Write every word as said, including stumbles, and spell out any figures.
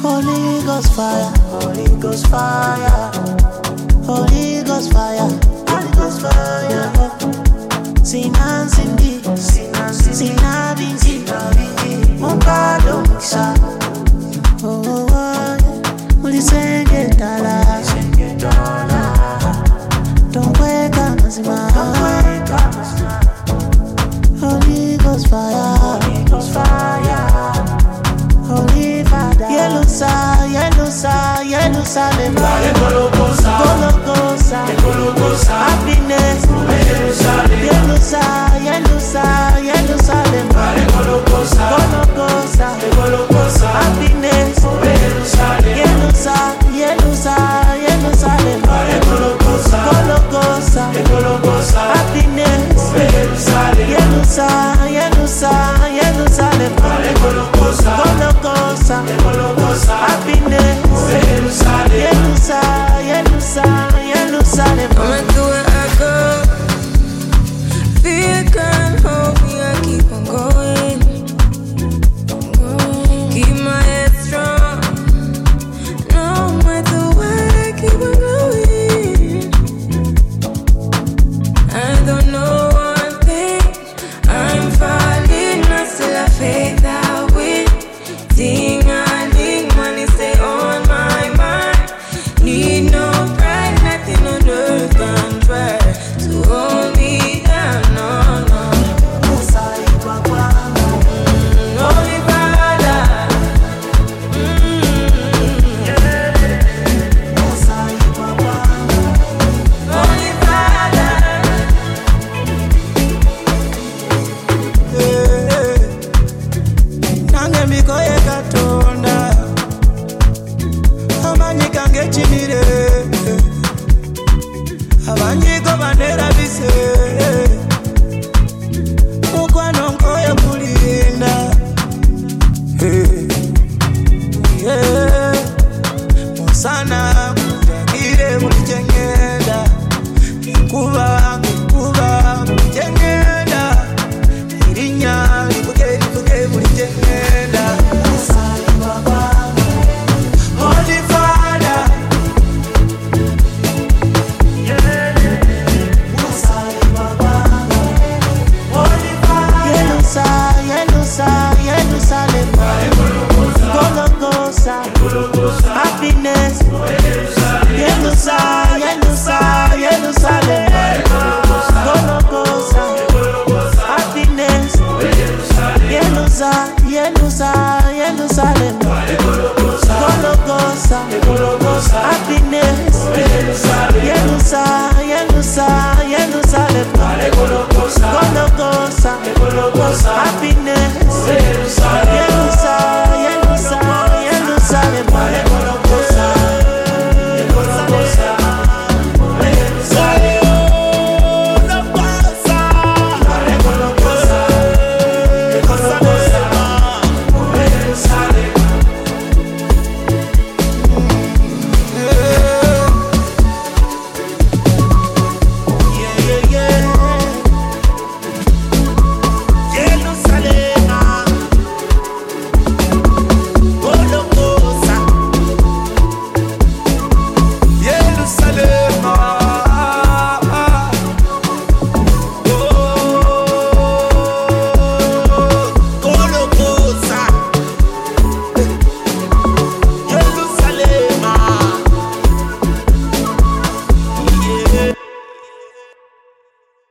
Holy Ghost fire, Holy Ghost fire, Holy Ghost fire, Holy Ghost fire. Sinan Cindy, Sinan Sinan Vinci, Mokado Mixa. Oh, oh, oh, ulisenge dala, don't wake up, Mazima. Holy Ghost fire, Holy Ghost fire, Holy Father. Yelusa, Yelusa, Yerusalem. Gologosa, Gologosa, Gologosa. Happiness, Yelusa, Yelusa, Yerusalem. Gologosa, Gologosa, Gologosa. Happiness, Yelusa, Yelusa, Yerusalem. Gologosa, Gologosa, Gologosa. Happiness, Yelusa, Yelusa, Yerusalem. Gologosa, Gologosa, Gologosa. Happiness, Yelusa, Yelusa, Yerusalem. Going through where I go, fear can't hold me. I keep on going, keep my head strong. No matter what, I keep on going. I don't know one thing. I'm falling, I still have faith that we sing and ding. Money stay on my mind. Need no pride, nothing on earth can try to hold me down. No, no. Holy Father, Holy Father. Nange mikoye katonda amanyi gange chimire abanyigo bandera bise mukwano nkoye kulinda yeah. Musana kujagire buli kyengenda nkuba nkuba buli kyengenda irinya livuge livuge buli kyengenda. Holy Father, Holy Father. Yelusa, Yelusa, Yerusalem. Gologosa, happiness. Yelusa, Yelusa, Yerusalem. Gologosa, happiness. Yelusa, Yelusa, Yerusalem. Gologosa, happiness. Yelusa, Yelusa, Yerusalem. Gologosa,